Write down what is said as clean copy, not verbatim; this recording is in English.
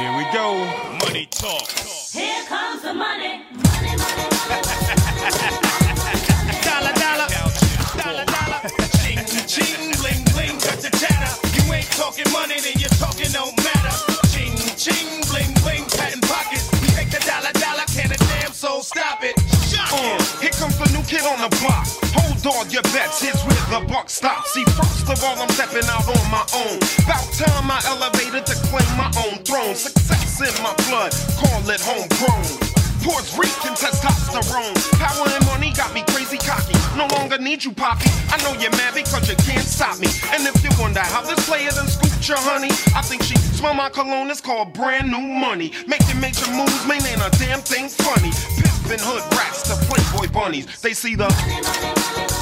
Here we go. Money talk. Here comes the money. Money, money, money. Dollar, dollar. Dollar, dollar. Ching, ching, bling, bling, cut the chatter. You ain't talking money, then your talking don't matter. Ching, ching, bling, bling, patent pockets. We take the dollar, dollar, can a damn soul stop it. Here comes the new kid on the block. Hold all your bets, here's where the buck stops. See, first of all, I'm stepping out on my own. About time I elevated to claim my own throne. Success in my blood, call it homegrown. Puerto Rican testosterone. Power and money got me crazy cocky. No longer need you, Poppy. I know you're mad because you can't stop me. And if you wonder how this player done scooped your honey, I think she smell my cologne, it's called brand new money. Making major moves, man, ain't a damn thing funny. Pimpin' hood rats to Playboy bunnies. They see the